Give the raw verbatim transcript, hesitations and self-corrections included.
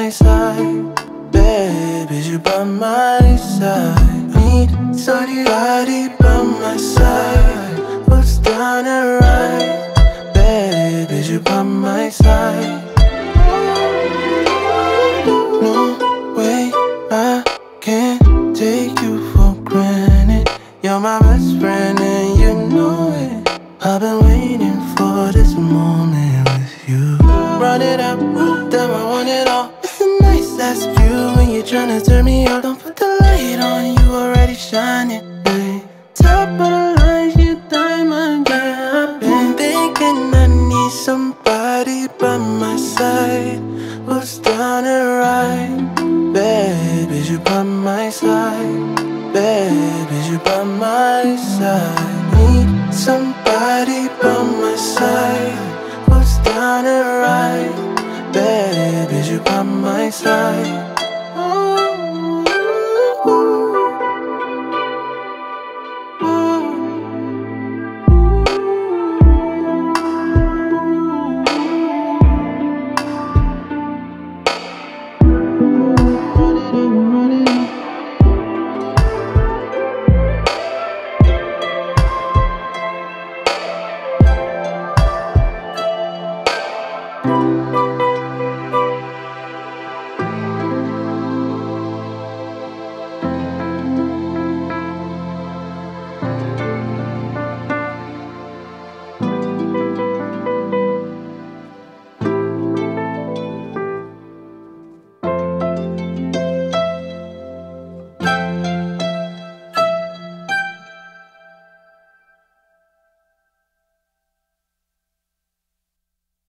my side? Babe, is you by my side? Need somebody by my side who's down and right. Babe, is you by my side? No way I can't take you for granted. You're my best friend and you know it. I've been waiting for this moment with you. Run it up, damn I want it all. It's a nice ass view when you're tryna turn me on. Don't put the light on, you already shining, hey. Top of the line, you diamond, yeah. I've been thinking I need somebody by my side who's down and right. Babe, is you by my side? Babe, is you by my side? Need somebody by my side who's down and right. Babe, is you by my side? Thank